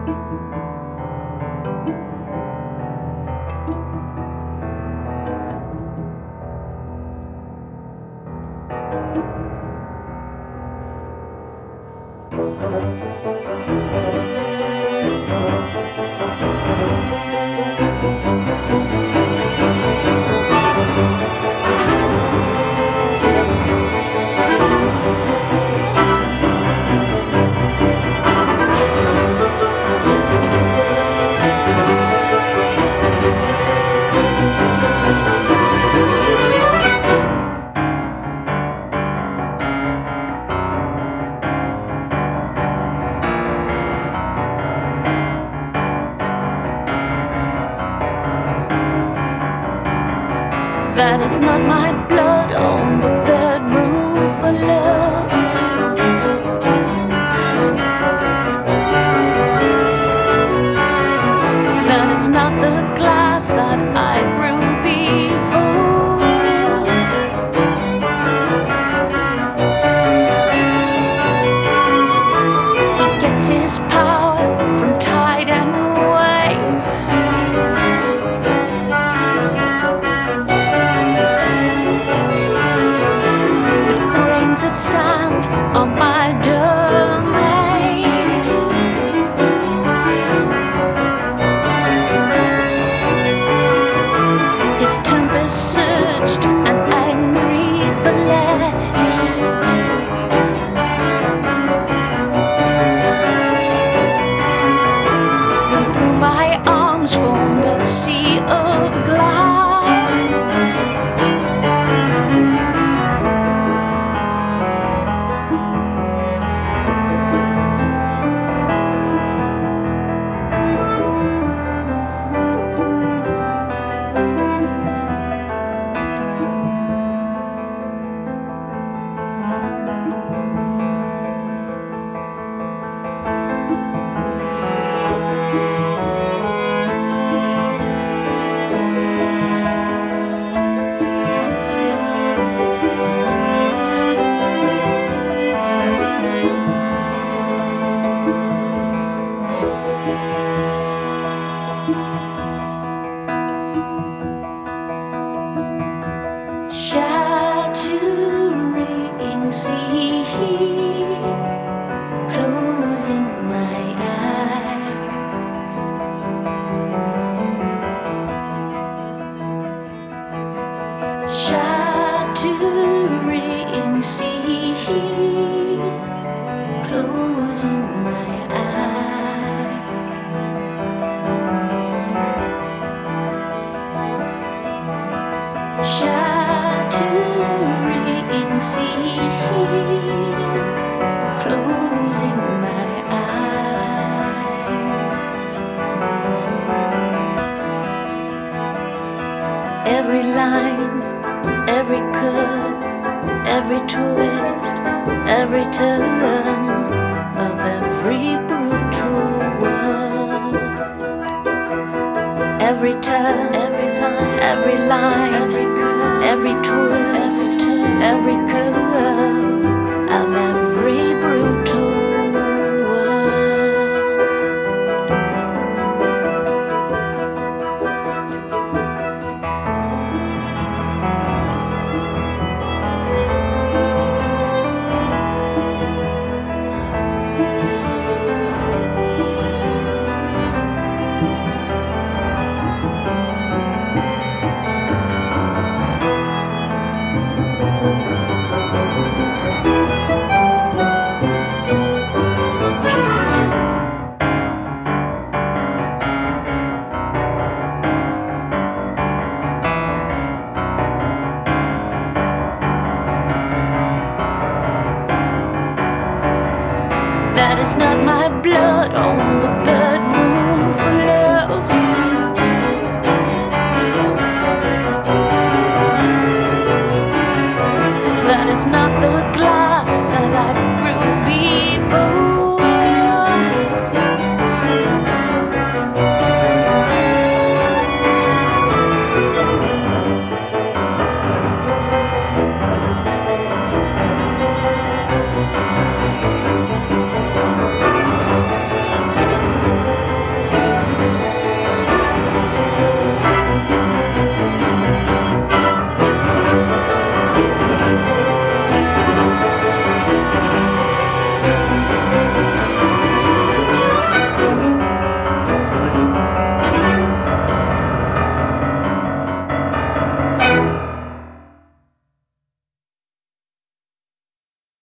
That is not my blood on the bedroom floor. That is not the glass that I threw before. He gets his power from tide and wave. Of sand on my domain. His temper surged and angry flash. Then through my arms formed a sea of glass. Shattering sea, closing my eyes. Shattering sea, closing my eyes. Shattering sea, closing my eyes. Every line, every curve, every twist, every turn of every brutal word. Every turn, every line, every curve, every twist, every curve of every